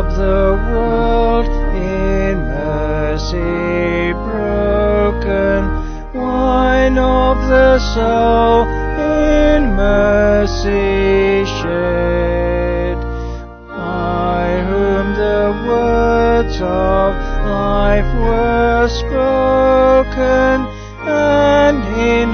of the world in mercy broken, wine of the soul in mercy shed, by whom the words of life were spoken, and in